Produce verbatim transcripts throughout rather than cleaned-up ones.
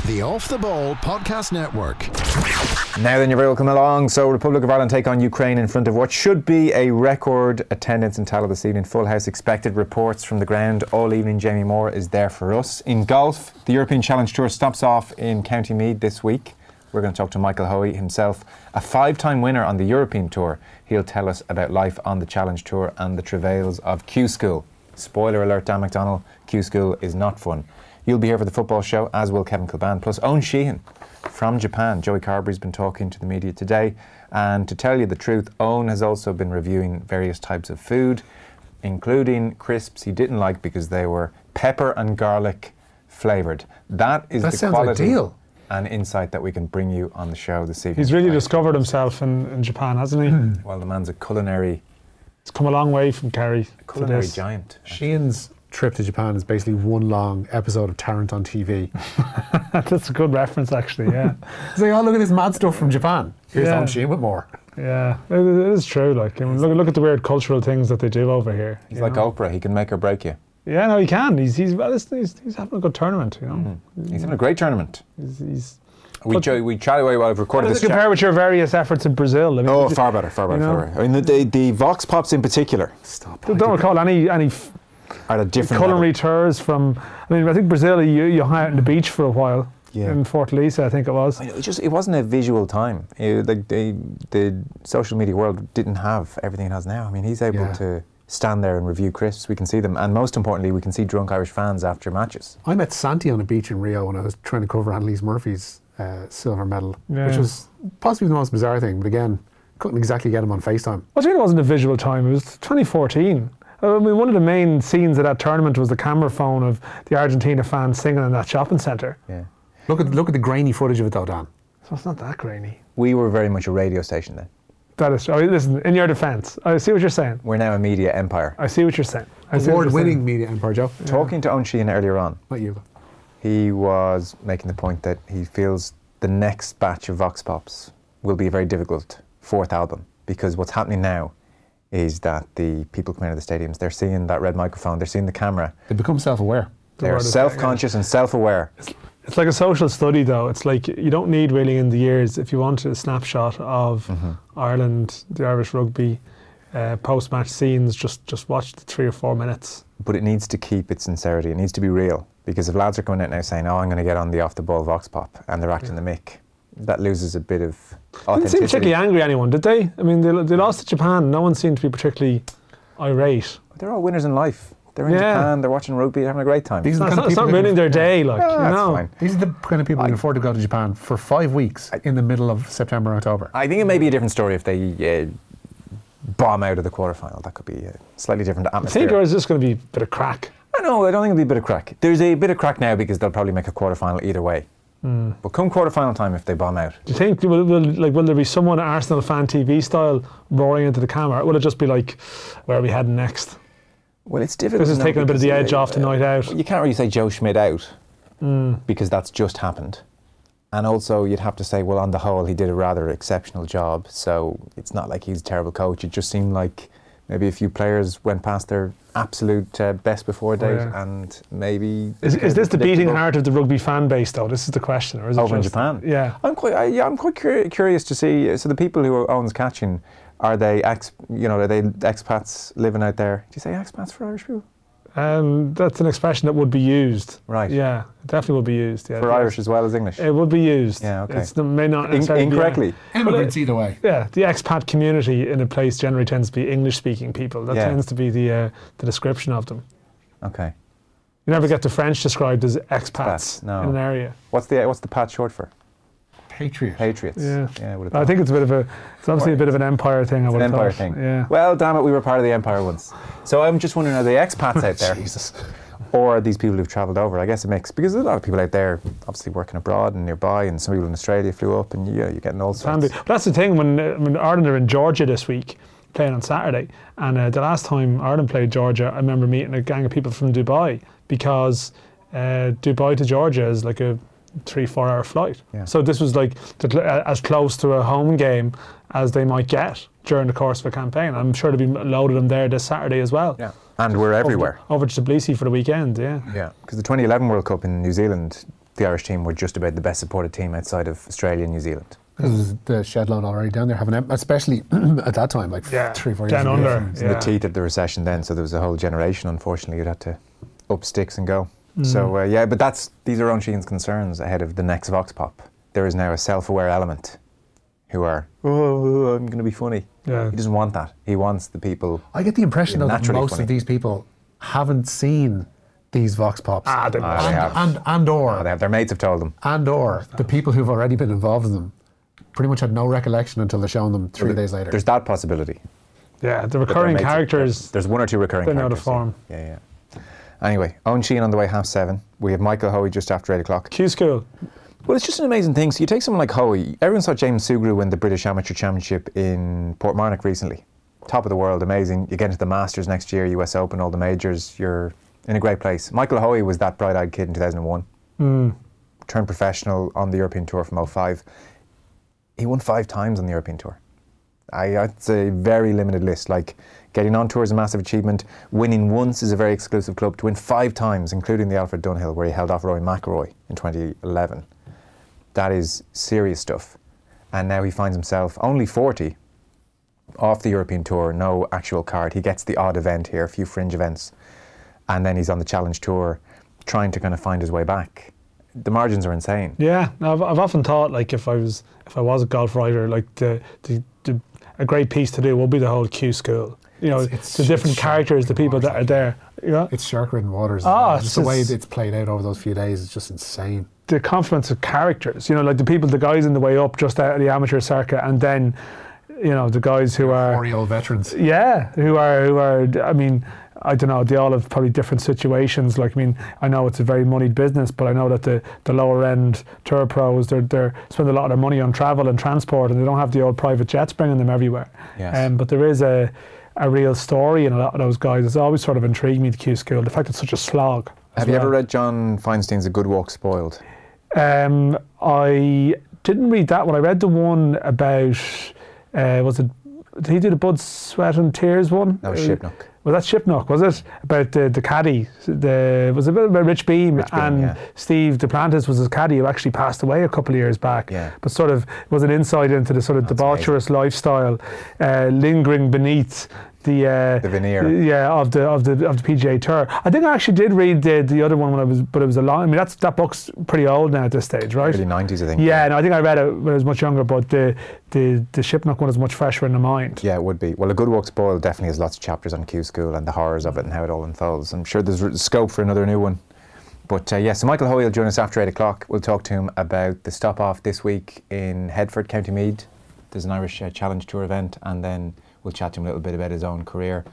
The Off the Ball Podcast Network. Now then, you're very welcome along. So, Republic of Ireland take on Ukraine in front of what should be a record attendance in Tallaght this evening. Full house expected. Reports from the ground all evening. Jamie Moore is there for us. In golf, the European Challenge Tour stops off in County Meath this week. We're going to talk to Michael Hoey himself, a five-time winner on the European Tour. He'll tell us about life on the Challenge Tour and the travails of Q School. Spoiler alert, Dan McDonnell, Q School is not fun. You'll be here for the football show, as will Kevin Kilban, plus Owen Sheehan from Japan. Joey Carberry's been talking to the media today. And to tell you the truth, Owen has also been reviewing various types of food, including crisps he didn't like because they were pepper and garlic flavoured. That is that the sounds quality ideal. And insight that we can bring you on the show this evening. He's really discovered himself in, in Japan, hasn't he? Mm. Well, the man's a culinary... He's come a long way from Kerry a culinary to this. giant. Sheehan's trip to Japan is basically one long episode of Tarrant on T V. That's a good reference, actually, yeah. It's like, oh, look at this mad stuff from Japan. Here's Yeah. Owen Sheehan with more. Yeah, it, it is true. Like, I mean, look, look at the weird cultural things that they do over here. He's you like know? Oprah, he can make or break you. Yeah, no, he can. He's he's well, he's, he's, he's having a good tournament, you know. Mm. He's having a great tournament. He's, he's We ch- we chatted away while I've recorded How this does it compare chat. with your various efforts in Brazil? I mean, Oh, did- far better, far better, you know? far better. I mean, the, the, the Vox Pops in particular Stop. I don't recall any any f- are a different culinary level. tours from. I mean, I think Brazil. You you hung out on the beach for a while Yeah. in Fortaleza, I think it was. I mean, it just it wasn't a visual time. It, the, the the social media world didn't have everything it has now. I mean, he's able Yeah. to stand there and review crisps. We can see them, and most importantly, we can see drunk Irish fans after matches. I met Santi on a beach in Rio when I was trying to cover Annalise Murphy's uh, silver medal, Yeah. which was possibly the most bizarre thing, but again, couldn't exactly get him on FaceTime. Well, it really wasn't a visual time. It was twenty fourteen. I mean, one of the main scenes of that tournament was the camera phone of the Argentina fans singing in that shopping centre. Yeah, Look at look at the grainy footage of it though, Dan. So it's not that grainy. we were very much a radio station then. That is true. Oh, listen, in your defence, I see what you're saying. We're now a media empire. I see what you're saying. I see what you're Award-winning saying. media empire, Joe. Talking to Owen Sheehan earlier on, Not you. he was making the point that he feels the next batch of Vox Pops will be a very difficult fourth album, because what's happening now is that the people coming out of the stadiums, they're seeing that red microphone, they're seeing the camera, They become self-aware. they're word is- self-conscious and self-aware. It's like a social study, though. It's like you don't need really in the years, if you want a snapshot of Mm-hmm. Ireland, the Irish rugby, uh, post-match scenes, just, just watch the three or four minutes. But it needs to keep its sincerity, it needs to be real, because if lads are coming out now saying, oh, I'm going to get on the off-the-ball Vox Pop, and they're acting the mick, that loses a bit of They didn't authenticity. seem particularly angry, anyone, did they? I mean, they, they lost to Japan. No one seemed to be particularly irate. They're all winners in life. They're in Yeah. Japan, they're watching rugby, they're having a great time. These It's are the not, kind of it's people not that ruining can- their day, like, Yeah, you that's know. fine. These are the kind of people who can afford to go to Japan for five weeks in the middle of September, October. I think it may be a different story if they uh, bomb out of the quarterfinal. That could be a slightly different I atmosphere. think, or is this going to be a bit of crack? I know, I don't think it'll be a bit of crack. There's a bit of crack now because they'll probably make a quarterfinal either way. Mm. But come quarterfinal time, if they bomb out, Do you think, will, will, like, will there be someone Arsenal fan T V style roaring into the camera? Or will it just be like, where are we heading next? well, it's difficult. This is to know taking a bit of the because, edge uh, off the night out. You can't really say Joe Schmidt out Mm. because that's just happened. And also, you'd have to say, well, on the whole, he did a rather exceptional job. So it's not like he's a terrible coach. It just seemed like maybe a few players went past their absolute uh, best before date, yeah. and maybe Is, is this the beating predictable. heart of the rugby fan base, though? This is the question, or is it Over in just- Japan? Yeah. I'm quite, I, yeah, I'm quite curi- curious to see. So the people who Owen's catching, are they ex, you know, are they expats living out there? Do you say expats for Irish people? Um, that's an expression that would be used. Right. Yeah, it definitely would be used. Yeah, For yes. Irish as well as English. It would be used. Yeah, okay. It's, it may not In- necessarily be, incorrectly. Immigrants either way. yeah, the expat community in a place generally tends to be English-speaking people. That Yeah. tends to be the uh, the description of them. Okay. You never get the French described as expats Expats, no. in an area. What's the what's the Pat short for? Patriot. Patriots. Yeah. Yeah. would have I thought. think it's a bit of a, it's obviously a bit of an empire thing. I It's would an have empire thought. thing. Yeah. Well, damn it, we were part of the empire once. So I'm just wondering, are they expats out there? Jesus. Or are these people who've travelled over? I guess a mix, because there's a lot of people out there obviously working abroad and nearby, and some people in Australia flew up, and yeah, you're getting all Can sorts. be. But that's the thing, when, uh, when Ireland are in Georgia this week, playing on Saturday, and uh, the last time Ireland played Georgia, I remember meeting a gang of people from Dubai, because uh, Dubai to Georgia is like a three, four hour flight. Yeah. So this was like the, cl- uh, as close to a home game as they might get during the course of a campaign. I'm sure there'll be a load of them there this Saturday as well. Yeah. And we're everywhere. Over, over to Tbilisi for the weekend, yeah. Yeah, because the twenty eleven World Cup in New Zealand, the Irish team were just about the best supported team outside of Australia and New Zealand. Because the shed load already down there, having especially at that time, like Yeah, three, four down years ago. under. It's in Yeah. the teeth of the recession then, so there was a whole generation, unfortunately, who'd had to up sticks and go. So, uh, yeah, but that's these are Owen Sheehan's concerns ahead of the next Vox Pop. There is now a self-aware element who are, oh, I'm going to be funny. Yeah. He doesn't want that. He wants the people. I get the impression You're though that naturally most funny. of these people haven't seen these Vox Pops. Ah, they Ah, they and, have. and, and or Oh, they have, their mates have told them. and or the people who've already been involved in them pretty much had no recollection until they're showing them three days later. There's that possibility. Yeah, the But their recurring mates have- characters. There's one or two recurring been out characters. of form. Yeah, yeah. yeah. Anyway, Owen Sheehan on the way, half seven. We have Michael Hoey just after eight o'clock. Q School. Well, it's just an amazing thing. So you take someone like Hoey. Everyone saw James Sugru win the British Amateur Championship in Portmarnock recently. Top of the world, amazing. You get into the Masters next year, U S Open, all the majors. You're in a great place. Michael Hoey was that bright-eyed kid in two thousand one. Mm. Turned professional on the European Tour from oh five. He won five times on the European Tour. I, it's a very limited list. Like, getting on tour is a massive achievement. Winning once is a very exclusive club. To win five times, including the Alfred Dunhill, where he held off Rory McIlroy in twenty eleven. That is serious stuff. And now he finds himself only forty, off the European Tour, no actual card. He gets the odd event here, a few fringe events. And then he's on the Challenge Tour, trying to kind of find his way back. The margins are insane. Yeah, I've, I've often thought like if I was if I was a golf writer, like the, the, the a great piece to do would be the whole Q School. You know, It's- it's- the different it's characters, the people that are waters, there. Yeah, It's shark-ridden waters. Ah, just it's the way just- it's played out over those few days is just insane. the confluence of characters. You know, like the people, the guys in the way up, just out of the amateur circuit, and then, you know, the guys who are Forty old veterans. yeah, who are who are. I mean, I don't know. They all have probably different situations. Like, I mean, I know it's a very moneyed business, but I know that the, the lower end tour pros, they're they're spend a lot of their money on travel and transport, and they don't have the old private jets bringing them everywhere. Yes. Um, but there is a a real story in a lot of those guys. It's always sort of intrigued me, the Q School. The fact it's such a slog. as Have you well. ever read John Feinstein's A Good Walk Spoiled? Um, I didn't read that one. I read the one about, uh, was it, did he do the Blood, Sweat and Tears one? That was Uh, Shipnock. Was that Shipnock, was it? About the, the caddy. The, was it about Rich Beam? Rich Beam, and yeah. Steve Duplantis was his caddy, who actually passed away a couple of years back. Yeah. But sort of was an insight into the sort of That's debaucherous lifestyle uh, lingering beneath the uh, The veneer. yeah, of the of the of the P G A Tour. I think I actually did read the the other one when I was, but it was a long. I mean, that's that book's pretty old now at this stage, right? Early nineties, I think. Yeah, no, I think I read it when I was much younger, but the the the Shipnock one is much fresher in the mind. Yeah, it would be. Well, A Good Walk Spoiled definitely has lots of chapters on Q School and the horrors of it and how it all unfolds. I'm sure there's r- scope for another new one. But uh, yeah, so Michael Hoey will join us after eight o'clock. We'll talk to him about the stop off this week in Headford, County Meath. There's an Irish uh, Challenge Tour event, and then we'll chat to him a little bit about his own career.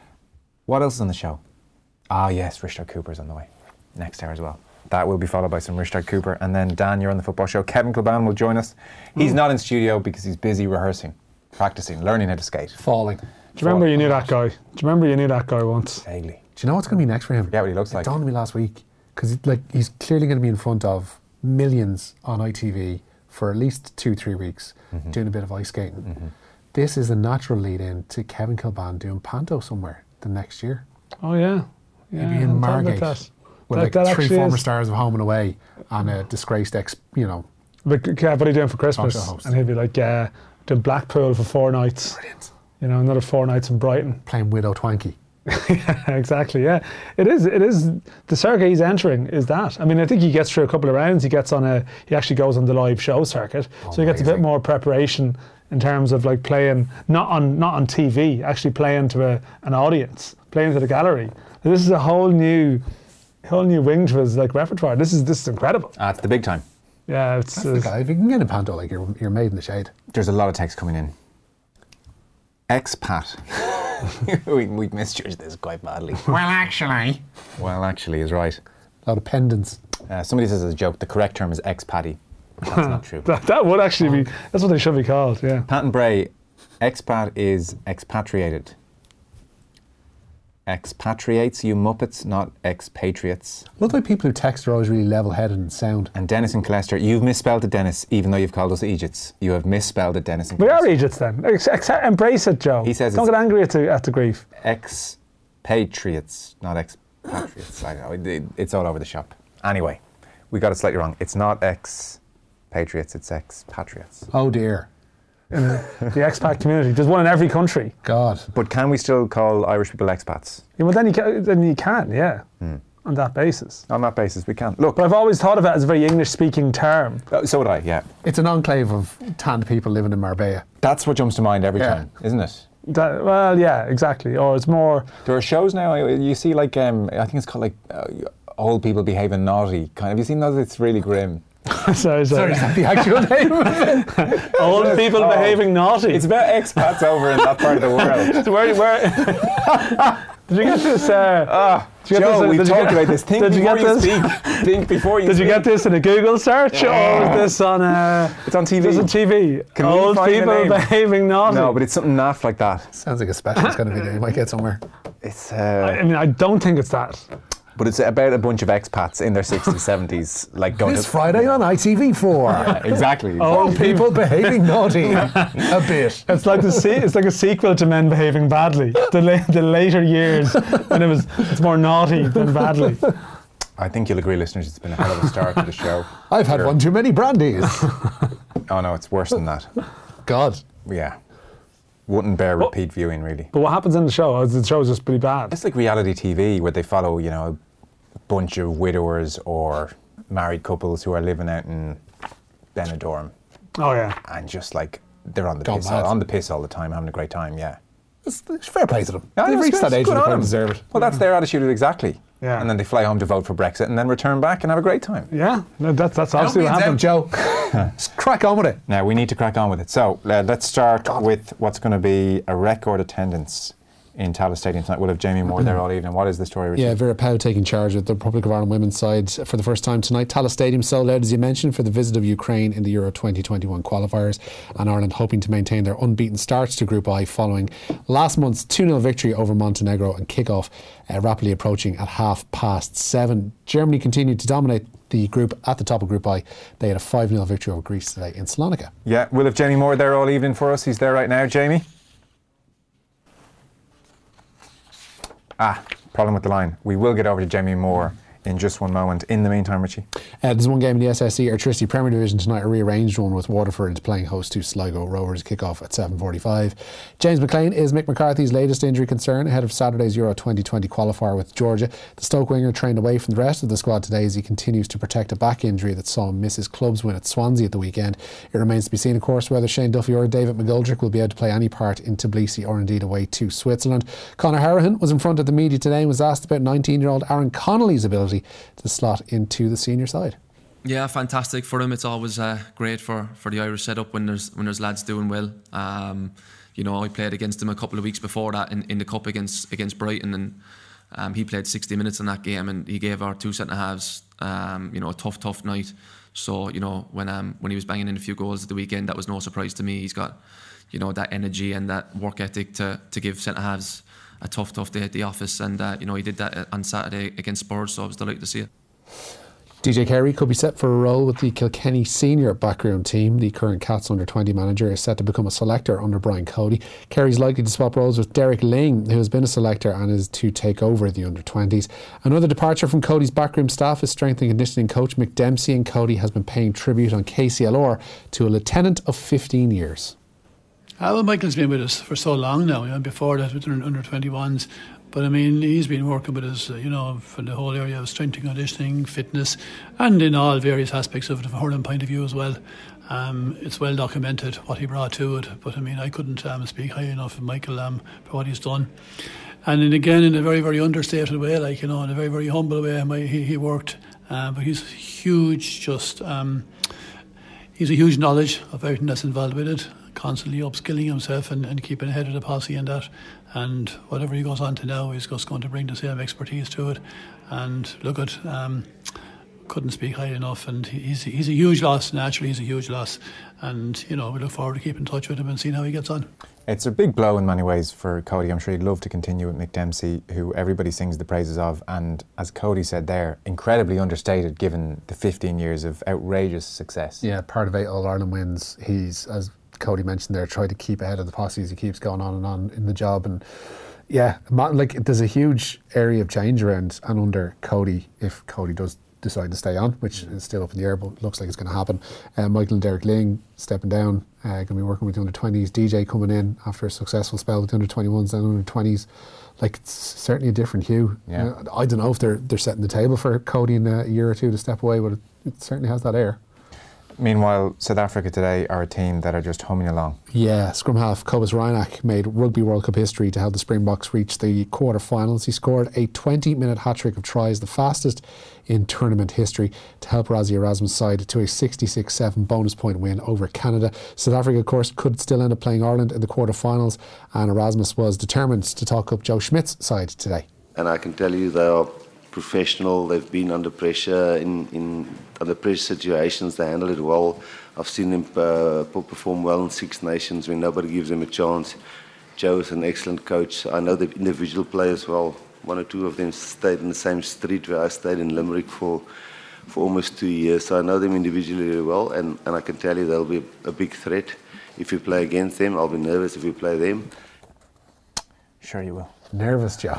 What else is on the show? Ah, yes, Richard Cooper's on the way next hour as well. That will be followed by some Richard Cooper, and then Dan, you're on the football show. Kevin Kilban will join us. He's not in studio because he's busy rehearsing, practicing, learning how to skate. Falling. Do you remember you knew that guy? Do you remember you knew that guy once? Vaguely. Do you know what's going to be next for him? Yeah, what he looks It like. dawned on me last week because like he's clearly going to be in front of millions on I T V for at least two, three weeks Mm-hmm. doing a bit of ice skating. This is a natural lead-in to Kevin Kilban doing panto somewhere the next year. Oh yeah, yeah. Maybe in I'm talking Margate about that. with That- like that three actually former is- stars of Home and Away and a disgraced ex, you know, Like, yeah, what are you doing for Christmas? Talk show host. And he'd be like, yeah, doing Blackpool for four nights. brilliant. You know, another four nights in Brighton. Playing Widow Twanky. Yeah, exactly. Yeah, it is. It is the circuit he's entering. Is that? I mean, I think he gets through a couple of rounds. He gets on a. He actually goes on the live show circuit, so he gets a bit Amazing. more preparation in terms of like playing not on not on T V, actually playing to a, an audience, playing to the gallery. This is a whole new, whole new wing to his like repertoire. This is this is incredible. Ah, it's the big time. Yeah, it's. That's the guy. If you can get in panto, like you're, you're made in the shade. There's a lot of text coming in. Expat. we, we misjudged this quite badly. Well, actually. Well, actually, is right. A lot of pendants. Uh, somebody says as a joke, the correct term is expatty. That's not true. that, that would actually be. That's what they should be called. Yeah. Pat and Bray, expat is expatriated. Expatriates, you muppets, not expatriates. Look like people who text are always really level-headed and sound. And Dennis and Colester, you've misspelled it, Dennis, even though you've called us Egypts. You have misspelled it, Dennis and We are Colester. Egypts then. Ex- ex- embrace it, Joe. He says Don't it's- get angry at the, at the grief. Expatriates, not expatriates. I know, it, it- it's all over the shop. Anyway, we got it slightly wrong. It's not ex-patriots, it's ex-patriots. Oh dear. In the, the expat community. There's one in every country. God. But can we still call Irish people expats? Yeah, well, then you can, then you can, yeah, Hmm. on that basis. On that basis, we can. Look, But I've always thought of it as a very English-speaking term. uh, so would I, yeah. It's an enclave of tanned people living in Marbella. That's what jumps to mind every Yeah. time, isn't it? That, well, yeah, exactly. Or it's more. There are shows now, you see like, um, I think it's called like uh, old people behaving naughty. Kind of. Have you seen those? It's really grim. sorry, sorry. Sorry, is that the actual name? Old people Oh. behaving naughty. It's about expats over in that part of the world. So where, where did you get this? Uh, Ah, Did you get Joe, this- we've did you talked get- about this. Think did you before get you, this? speak. Think before you did you speak. get this in a Google search, or was this on? Uh, It's on T V. This on T V. Can we Old find the people name? behaving naughty. No, but it's something naff like that. Sounds like a specialist kind of video. You might get somewhere. It's, I uh, mean, I don't think it's that. but it's about a bunch of expats in their sixties, seventies, like going This to Friday on I T V four. Yeah, exactly. Old people behaving naughty. A bit. It's like the se- it's like a sequel to Men Behaving Badly. The la- the later years when it was it's more naughty than badly. I think you'll agree, listeners, it's been a hell of a start to the show. I've had Sure. one too many brandies. Oh no, it's worse than that. God. Yeah. Wouldn't bear repeat viewing, really. But what happens in the show? is The show's just pretty bad. It's like reality T V where they follow, you know, a bunch of widowers or married couples who are living out in Benidorm Oh yeah. and just like they're on the Gone piss, mad. all, on the piss all the time, having a great time. Yeah. It's, it's fair play to them. Yeah, They've it's reached good- that it's age good where they on probably them. deserve it. Well, that's their attitude exactly. Yeah. And then they fly home to vote for Brexit and then return back and have a great time. Yeah. No, that's that's Don't obviously be what in happened. doubt, Joe. Just crack on with it. Now we need to crack on with it. So uh, let's start with what's going to be a record attendance in Tallaght Stadium tonight. We'll have Jamie Moore there all evening. What is the story, Richard? Yeah, Vera Pauw taking charge of the Republic of Ireland women's side for the first time tonight. Tallaght Stadium sold out, as you mentioned, for the visit of Ukraine in the Euro twenty twenty-one qualifiers, and Ireland hoping to maintain their unbeaten starts to Group I following last month's two nil victory over Montenegro and kick-off uh, rapidly approaching at half past seven. Germany continued to dominate the group at the top of Group I. They had a five nil victory over Greece today in Salonika. Yeah, we'll have Jamie Moore there all evening for us. He's there right now. Jamie? Ah, problem with the line. We will get over to Jamie Moore in just one moment. In the meantime, Richie. Uh, there's one game in the S S E Airtricity Premier Division tonight, a rearranged one with Waterford playing host to Sligo Rovers, kick-off at seven forty-five. James McLean is Mick McCarthy's latest injury concern ahead of Saturday's Euro twenty twenty qualifier with Georgia. The Stoke winger trained away from the rest of the squad today as he continues to protect a back injury that saw him miss his club's win at Swansea at the weekend. It remains to be seen, of course, whether Shane Duffy or David McGoldrick will be able to play any part in Tbilisi or indeed away to Switzerland. Conor Harahan was in front of the media today and was asked about nineteen-year-old Aaron Connolly's ability to slot into the senior side. Yeah, fantastic for him. It's always uh, great for, for the Irish setup when there's when there's lads doing well. Um, you know, I played against him a couple of weeks before that in, in the cup against against Brighton, and um, he played sixty minutes in that game, and he gave our two centre halves, um, you know, a tough, tough night. So you know, when um, when he was banging in a few goals at the weekend, that was no surprise to me. He's got, you know, that energy and that work ethic to to give centre halves a tough, tough day at the office, and uh, you know, he did that on Saturday against Spurs. So I was delighted to see it. D J Carey could be set for a role with the Kilkenny senior backroom team. The current Cats under twenty manager is set to become a selector under Brian Cody. Carey's likely to swap roles with Derek Ling, who has been a selector and is to take over the under twenties. Another departure from Cody's backroom staff is strength and conditioning coach Mick Dempsey, and Cody has been paying tribute on K C L R to a lieutenant of fifteen years. Uh, well, Michael's been with us for so long now, you know, before that with under twenty-ones. But I mean, he's been working with us, uh, you know, for the whole area of strength and conditioning, fitness, and in all various aspects of it from a hurling point of view as well. Um, it's well documented what he brought to it. But I mean, I couldn't um, speak high enough of Michael um, for what he's done. And then again, in a very, very understated way, like, you know, in a very, very humble way, my, he, he worked. Uh, but he's huge, just, um, he's a huge knowledge of everything that's involved with it. Constantly upskilling himself and, and keeping ahead of the posse and that, and whatever he goes on to now, he's just going to bring the same expertise to it. And look at, um, couldn't speak high enough, and he's he's a huge loss. Naturally, he's a huge loss, and you know, we look forward to keeping in touch with him and seeing how he gets on. It's a big blow in many ways for Cody. I'm sure he'd love to continue with Mick Dempsey, who everybody sings the praises of, and as Cody said there, incredibly understated given the fifteen years of outrageous success. Yeah, part of eight All-Ireland wins. He's, as Cody mentioned there, tried to keep ahead of the posse as he keeps going on and on in the job. And yeah, like, there's a huge area of change around and under Cody if Cody does decide to stay on, which is still up in the air, but looks like it's going to happen. Uh, Michael and Derek Ling stepping down, uh, going to be working with the under twenties. D J coming in after a successful spell with the under twenty-ones and under twenties. Like, it's certainly a different hue. Yeah. Uh, I don't know if they're they're setting the table for Cody in a year or two to step away, but it, it certainly has that air. Meanwhile, South Africa today are a team that are just humming along. Yeah, scrum half Cobus Reinach made Rugby World Cup history to help the Springboks reach the quarter-finals. He scored a twenty-minute hat-trick of tries, the fastest in tournament history, to help Rassie Erasmus' side to a sixty-six seven bonus point win over Canada. South Africa, of course, could still end up playing Ireland in the quarter-finals, and Erasmus was determined to talk up Joe Schmidt's side today. And I can tell you they are professional. They've been under pressure in, in under pressure situations. They handle it well. I've seen them uh, perform well in Six Nations when nobody gives them a chance. Joe is an excellent coach. I know the individual players well. One or two of them stayed in the same street where I stayed in Limerick for for almost two years. So I know them individually really well, and, and I can tell you they'll be a big threat if you play against them. I'll be nervous if you play them. Sure you will. Nervous, Joe.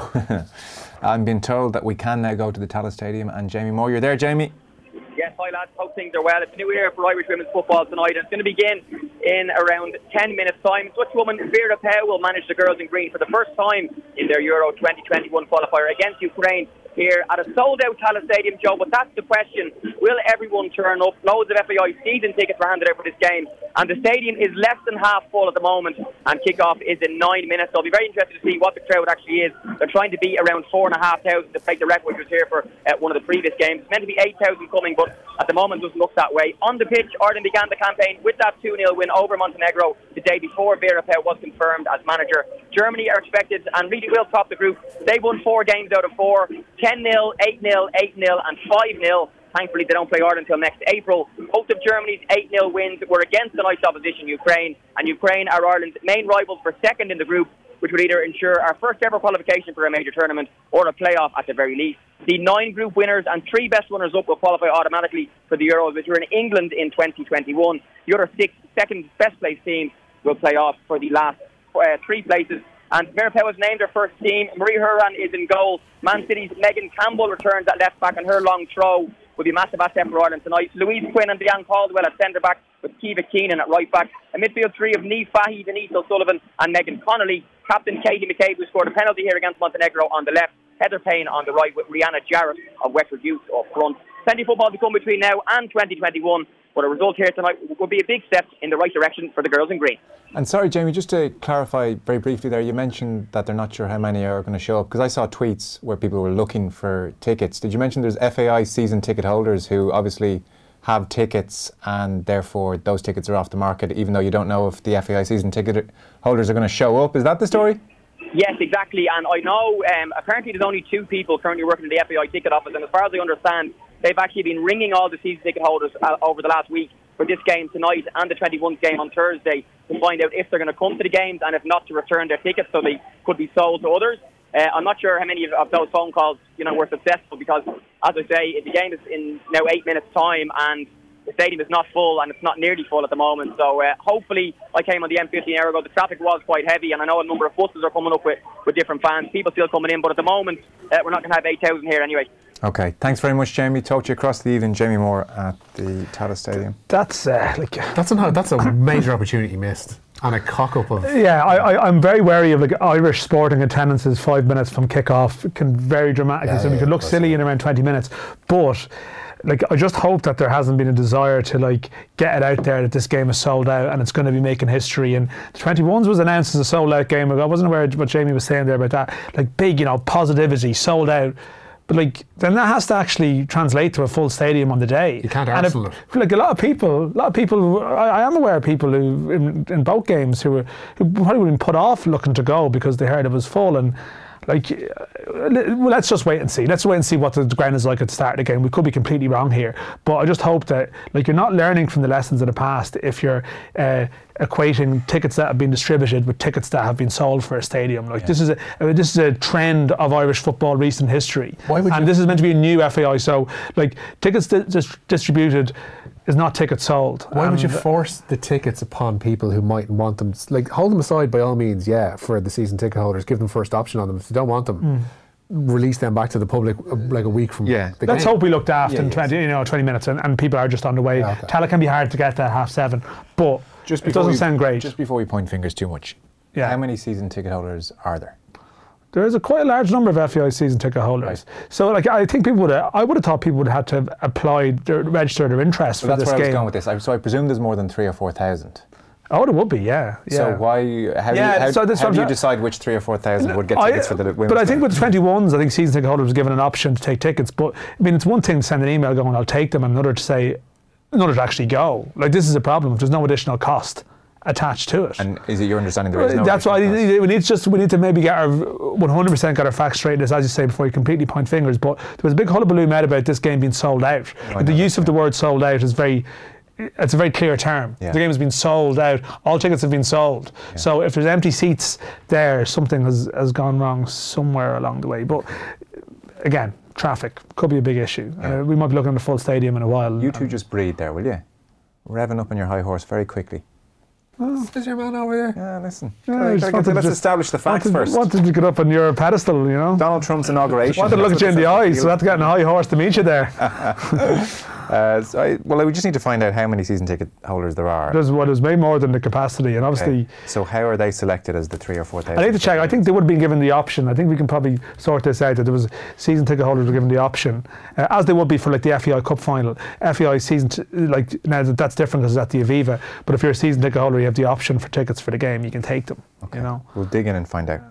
I'm being told that we can now go to the Tallaght Stadium, and Jamie Moore, you're there, Jamie? Yes, hi lads, hope things are well. It's a new era for Irish women's football tonight, and it's going to begin in around ten minutes time. Dutchwoman Vera Pauw will manage the girls in green for the first time in their Euro twenty twenty-one qualifier against Ukraine here at a sold-out Tallaght Stadium, Joe. But that's the question. Will everyone turn up? Loads of F A I season tickets were handed out for this game, and the stadium is less than half full at the moment, and kick-off is in nine minutes. So I'll be very interested to see what the crowd actually is. They're trying to be around four and a half thousand to break the record which was here for uh, one of the previous games. It's meant to be eight thousand coming, but at the moment it doesn't look that way. On the pitch, Ireland began the campaign with that two nil win over Montenegro the day before Vera Pauw was confirmed as manager. Germany are expected and really will top the group. They won four games out of four, ten nil, eight nil, eight nil and five nil. Thankfully, they don't play Ireland until next April. Both of Germany's eight nil wins were against the nice opposition, Ukraine, and Ukraine are Ireland's main rivals for second in the group, which would either ensure our first ever qualification for a major tournament or a playoff at the very least. The nine group winners and three best runners-up will qualify automatically for the Euros, which were in England in twenty twenty-one. The other six second best placed teams will play off for the last uh, three places. And Vera Pauw has named her first team. Marie Horan is in goal. Man City's Megan Campbell returns at left back, and her long throw will be a massive asset for Ireland tonight. Louise Quinn and Diane Caldwell at centre back, with Kiva Keenan at right back. A midfield three of Niamh Fahey, Denise O'Sullivan and Megan Connolly. Captain Katie McCabe, who scored a penalty here against Montenegro, on the left. Heather Payne on the right, with Rihanna Jarrett of Westford Youth up front. Plenty of football to come between now and twenty twenty-one, but a result here tonight will be a big step in the right direction for the girls in green. And sorry, Jamie, just to clarify very briefly there, you mentioned that they're not sure how many are going to show up, because I saw tweets where people were looking for tickets. Did you mention there's F A I season ticket holders who obviously have tickets and therefore those tickets are off the market, even though you don't know if the F A I season ticket holders are going to show up? Is that the story? Yes, exactly. And I know um, apparently there's only two people currently working in the F A I ticket office, and as far as I understand, they've actually been ringing all the season ticket holders uh, over the last week for this game tonight and the twenty-one game on Thursday to find out if they're going to come to the games, and if not, to return their tickets so they could be sold to others. Uh, I'm not sure how many of, of those phone calls, you know, were successful, because, as I say, the game is in now eight minutes' time, and the stadium is not full, and it's not nearly full at the moment. So uh, hopefully, I came on the M fifty an hour ago. The traffic was quite heavy, and I know a number of buses are coming up with, with different fans. People still coming in, but at the moment, uh, we're not going to have eight thousand here anyway. Okay, thanks very much, Jamie. Talk to you across the evening. Jamie Moore at the Tallaght Stadium. That's uh, like That's a that's a major opportunity missed, and a cock up of. yeah. I, I I'm very wary of like Irish sporting attendances five minutes from kick-off can very dramatically. Yeah, so we yeah, could look of course, silly yeah. in around twenty minutes, but. Like, I just hope that there hasn't been a desire to like get it out there that this game is sold out and it's going to be making history. And the twenty-ones was announced as a sold out game. I wasn't aware of what Jamie was saying there about that. Like, big, you know, positivity, sold out. But like, then that has to actually translate to a full stadium on the day. You can't and Arsenal if, it. Like a lot of people, a lot of people. I, I am aware of people who in, in both games who were who probably would have been put off looking to go because they heard it was full. And like, well, let's just wait and see. Let's wait and see what the ground is like at the start of the game. We could be completely wrong here, but I just hope that like you're not learning from the lessons of the past if you're uh, equating tickets that have been distributed with tickets that have been sold for a stadium. Like yeah. this is a uh, this is a trend of Irish football recent history, Why would and you- this is meant to be a new F A I. So like tickets di- dis- distributed is not tickets sold. Why would you And, force the tickets upon people who mightn't want them? Like, hold them aside by all means, yeah, for the season ticket holders. Give them first option on them. If they don't want them, Mm. release them back to the public uh, like a week from Yeah. the Let's game. hope we looked after Yeah, in yeah. twenty, you know, twenty minutes, and, and people are just on the way. Yeah, okay. Tala can be hard to get at half seven, but Just it before doesn't we- sound great. Just before we point fingers too much, Yeah. how many season ticket holders are there? There is a quite a large number of F A I season ticket holders. Right. So, like, I think people would have, I would have thought people would have had to have applied, their, register their interest So for that's this where I was game. going with this. I, so I presume there's more than three or four thousand. Oh, there would be, yeah. yeah. So why? How, do, Yeah, you, how, so this how one- do you decide which three or four thousand would get I- tickets for the women's? But I think game? with the twenty-ones, I think season ticket holders was given an option to take tickets. But I mean, it's one thing to send an email going, "I'll take them," and another to say, another to actually go. Like, this is a problem. There's no additional cost attached to it. And is it your understanding there is no? That's why additional cost? we need just we need to maybe get our one hundred percent get our facts straight, as you say, before you completely point fingers. But there was a big hullabaloo made about this game being sold out. I the know use that, of the yeah. word "sold out" is very. It's a very clear term. Yeah. The game has been sold out. All tickets have been sold. So if there's empty seats there, something has, has gone wrong somewhere along the way. But again, traffic could be a big issue. Yeah. Uh, we might be looking at a full stadium in a while. You two just breathe there, will you? Revving up on your high horse very quickly. Is your man over there? Yeah, listen. Yeah, Gotta- I just gotta get wanted the- to let's just- establish the facts wanted, first. wanted to get up on your pedestal, you know. Donald Trump's inauguration. Wanted to look at you in the eyes, so I had to get on a high horse to meet you there. Uh, so I, well, we just need to find out how many season ticket holders there are. There's what is way more than the capacity, and obviously. Okay. So how are they selected as the three or four thousand? I need to check. I think they would have been given the option. I think we can probably sort this out. That there was season ticket holders were given the option, uh, as they would be for like the F A I Cup final. F A I season t- like now that that's different because it's at the Aviva. But if you're a season ticket holder, you have the option for tickets for the game. You can take them. Okay. You know. We'll dig in and find out.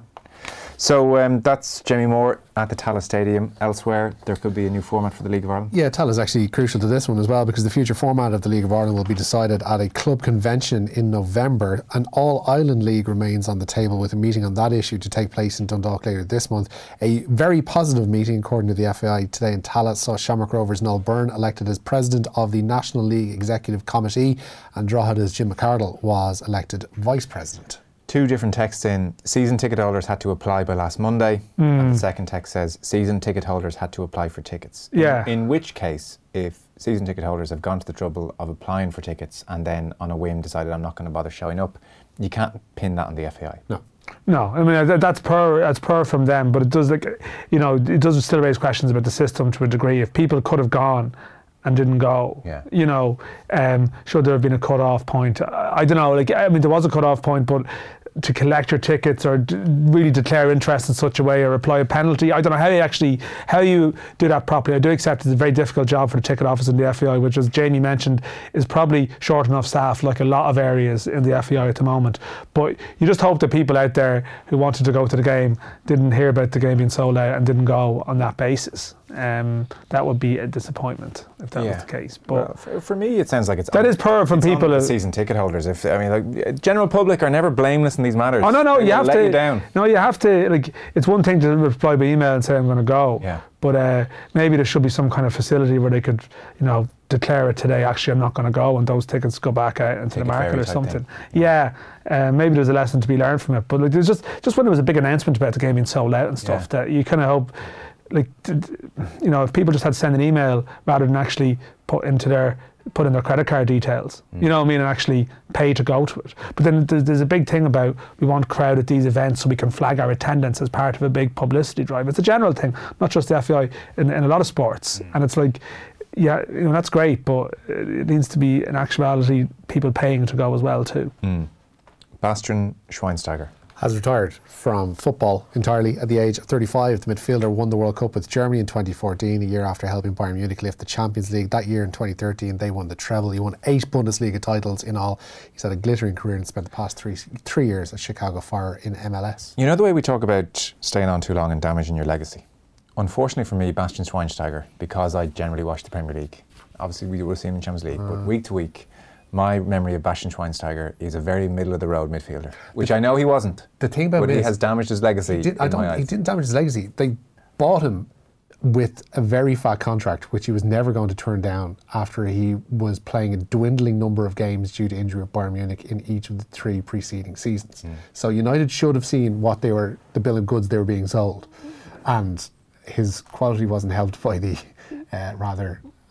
So um, that's Jamie Moore at the Tallaght Stadium. Elsewhere, there could be a new format for the League of Ireland. Yeah, Tal is actually crucial to this one as well, because the future format of the League of Ireland will be decided at a club convention in November. An all-Ireland league remains on the table, with a meeting on that issue to take place in Dundalk later this month. A very positive meeting, according to the F A I today in Tallaght, saw Shamrock Rovers' Noel Byrne elected as president of the National League Executive Committee, and Drogheda's Jim McArdle was elected vice president. Two different texts in. Season ticket holders had to apply by last Monday. And the second text says season ticket holders had to apply for tickets. In- Yeah. In, which case, if season ticket holders have gone to the trouble of applying for tickets and then on a whim decided I'm not going to bother showing up, you can't pin that on the F A I. No. No, I mean that, that's per that's per from them, but it does like, you know, it does still raise questions about the system to a degree. If people could have gone and didn't go, Yeah. you know, um, should there have been a cut-off point? I, I don't know. Like, I mean, there was a cut-off point, but to collect your tickets or d- really declare interest in such a way or apply a penalty, I don't know how you actually how you do that properly. I do accept it's a very difficult job for the ticket office in the F A I, which, as Jamie mentioned, is probably short enough staff, like a lot of areas in the F A I at the moment. But you just hope that people out there who wanted to go to the game didn't hear about the game being sold out and didn't go on that basis. Um, that would be a disappointment if that was the case. But Well, for, for me, it sounds like it's That on- is per from it's on people the who- season ticket holders. If I mean, like general public are never blameless in these matters. Oh no, no, They you will have let to. you down. No, you have to. Like, it's one thing to reply by email and say I'm going to go. Yeah. But uh, maybe there should be some kind of facility where they could, you know, declare it today. Actually, I'm not going to go, and those tickets go back out into Take the a market ferry or type something. thing. Yeah. Uh, maybe there's a lesson to be learned from it. But like, there's just just when there was a big announcement about the game being sold out and stuff, Yeah. that you kind of hope, like, d- d- you know, if people just had to send an email rather than actually put into their put in their credit card details, Mm. you know what I mean, and actually pay to go to it. But then there's, there's a big thing about we want crowd at these events so we can flag our attendance as part of a big publicity drive. It's a general thing, not just the F A I, in, in a lot of sports. Mm. And it's like, yeah, you know, that's great, but it needs to be in actuality people paying to go as well too. Mm. Bastian Schweinsteiger. Has retired from football entirely at the age of thirty-five. The midfielder won the World Cup with Germany in twenty fourteen, a year after helping Bayern Munich lift the Champions League. That year in twenty thirteen, they won the treble. He won eight Bundesliga titles in all. He's had a glittering career and spent the past three three years at Chicago Fire in M L S. You know the way we talk about staying on too long and damaging your legacy? Unfortunately for me, Bastian Schweinsteiger, because I generally watch the Premier League, obviously we will see him in Champions League, but week to week, my memory of Bastian Schweinsteiger is a very middle-of-the-road midfielder, which I know he wasn't. The thing about but it he is, has damaged his legacy He, did, I in don't, my eyes. he didn't damage his legacy. They bought him with a very fat contract, which he was never going to turn down after he was playing a dwindling number of games due to injury at Bayern Munich in each of the three preceding seasons. Mm. So United should have seen what they were, the bill of goods they were being sold, and his quality wasn't helped by the uh, rather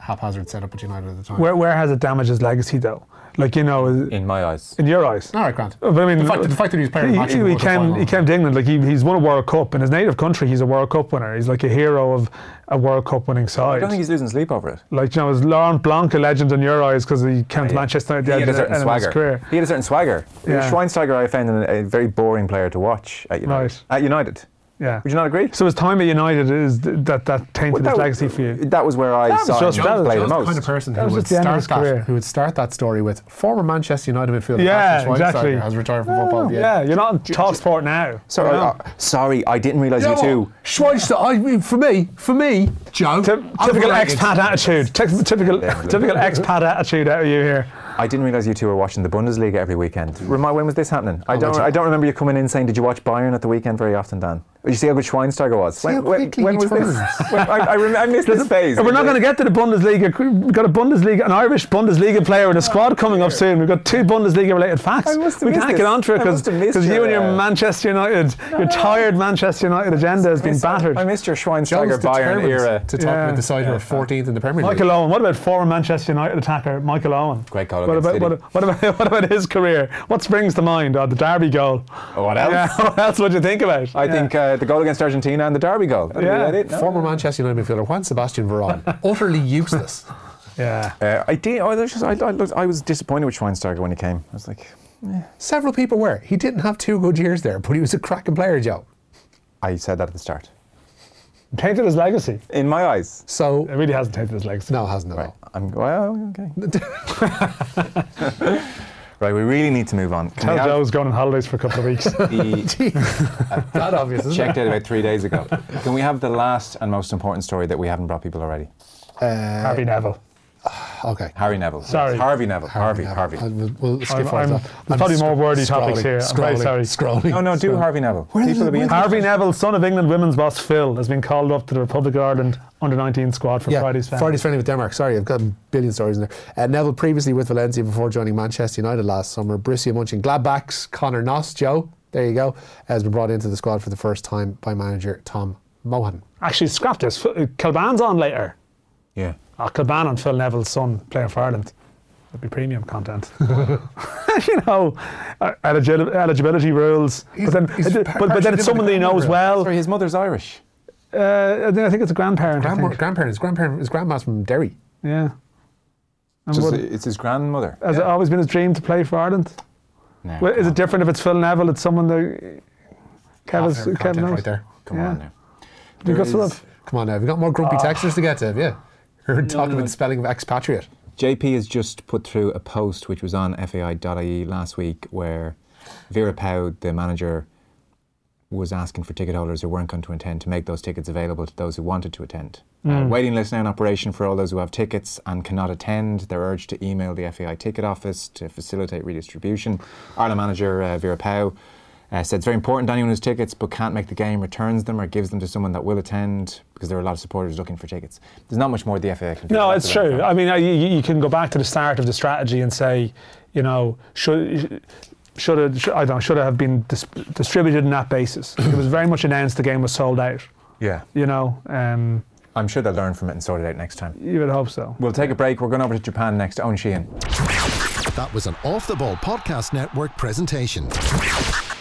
haphazard setup at United at the time. Where where has it damaged his legacy though? Like, you know, In my eyes. in your eyes. All right, Grant. But I mean, the, fact, the fact that he was playing he, matching he, the he came quarter-final. he came to England, like he, he's won a World Cup in his native country. He's a World Cup winner. He's like a hero of a World Cup winning I side. don't think he's losing sleep over it. Like, you know, is Laurent Blanc a legend in your eyes because he came to Yeah. Manchester United He at had a the certain end of his swagger. career? He had a certain swagger. Yeah. Schweinsteiger, I found a, a very boring player to watch at United. Right. At United. Yeah. Would you not agree? So his time at United is th- that that tainted Well, his that- legacy for you. That was where I That was saw just- him that was play the Joe's the most. kind of person That who was would, just the end of start his that, career. who would start that story with former Manchester United midfielder Yeah, Patrick Schweinsteiger exactly. has retired from football. Yeah, you're not on Talksport now. Sorry, You know? uh, sorry, I didn't realise you two. Schweinsteiger, I mean, for me, for me, Joe. Ty- I'm typical related. expat attitude. Ty- typical typical expat attitude out of you here. I didn't realise you two were watching the Bundesliga every weekend. Remind, when was this happening? I don't. watch it. I don't remember you coming in saying, "Did you watch Bayern at the weekend?" Very often, Dan. Did you see how good Schweinsteiger was? how quickly when he was this? turns. When- I, I, rem- I missed this phase. We're not going to get to the Bundesliga. We've got a Bundesliga, an Irish Bundesliga player in a squad coming up soon. We've got two Bundesliga-related facts. I must have We missed can't this. get onto it I because must have missed you your, and your uh, Manchester United, your tired Manchester United agenda has been battered. I missed your Joe's Schweinsteiger Bayern determined era. to talk Yeah. about the side who are fourteenth in the Premier League. Michael Owen. What about former Manchester United attacker Michael Owen? Great goal What against about, City. what, what about what about his career? What springs to mind? Oh, the Derby goal. Oh, what else? Yeah, what else would you think about? I Yeah. think uh, the goal against Argentina and the Derby goal. That'd be Yeah. that it, no? Former Manchester United midfielder Juan Sebastian Veron, utterly useless. Yeah. Uh, I did. I was, just, I, I, looked, I was disappointed with Schweinsteiger when he came. I was like, Several people were. He didn't have two good years there, but he was a cracking player, Joe. I said that at the start. Tainted his legacy. In my eyes. So It really hasn't tainted his legacy. no, it hasn't at Right. all. I'm well, okay. Right, we really need to move on. Can Tell we have- Joe's going on holidays for a couple of weeks. He That obvious, isn't checked it? out about three days ago. Can we have the last and most important story that we haven't brought people already? Harvey Neville. Okay. Harry Neville. Sorry. Harvey Neville. Harvey. Neville. Harvey. Uh, We'll, we'll skip I'm- forward I'm- to that. there's I'm probably sc- more wordy scrolling, topics here. I'm very Scrolling, sorry. scrolling. No, no, do scrolling. Harvey Neville. Where People did- will be where- interested. Harvey Neville, son of England women's boss Phil, has been called up to the Republic of Ireland under nineteen squad for Yeah, Friday's final. Friday's friendly with Denmark. Sorry, I've got a billion stories in there. Uh, Neville previously with Valencia before joining Manchester United last summer. Borussia Mönchengladbach's Conor Noss, Joe, there you go, has been brought into the squad for the first time by manager Tom Mohan. Actually, scrap this. F- Kilban's on later. Yeah. Oh, Kilban and Phil Neville's son playing for Ireland. That'd be premium content. You know, uh, eligi- eligibility rules. He's- but then, he's but, par- but then partially it's someone that he different knows well. Sorry, his mother's Irish. Uh, I think it's a grandparent. I Grandma, think. grandparents, grandparent, his grandma's from Derry. Yeah. And So would- it's, it's his grandmother. has it always been his dream to play for Ireland? No, Well, come is on. it different if it's Phil Neville? It's someone that Kevin's, Half-hour Kevin content knows. right there. Come Yeah. on now. You got There some is- of- Come on now, have you got more grumpy texters to get to, have you? We're talking about the spelling of expatriate. J P has just put through a post which was on F A I dot I E last week where Vera Pauw, the manager, was asking for ticket holders who weren't going to attend to make those tickets available to those who wanted to attend. Uh, waiting list now in operation for all those who have tickets and cannot attend. They're urged to email the F A I ticket office to facilitate redistribution. Ireland manager uh, Vera Pauw uh, said it's very important anyone who has tickets but can't make the game returns them or gives them to someone that will attend because there are a lot of supporters looking for tickets. There's not much more the F A I can do. No, That's it's the right true. front. I mean, uh, you, you can go back to the start of the strategy and say, you know, should should it, should, I don't know, should it have been dis- distributed on that basis? It was very much announced the game was sold out. Yeah. You know, um, I'm sure they'll learn from it and sort it out next time. you would hope so. We'll take a break. We're going over to Japan next. Owen Sheehan. That was an Off the Ball Podcast Network presentation.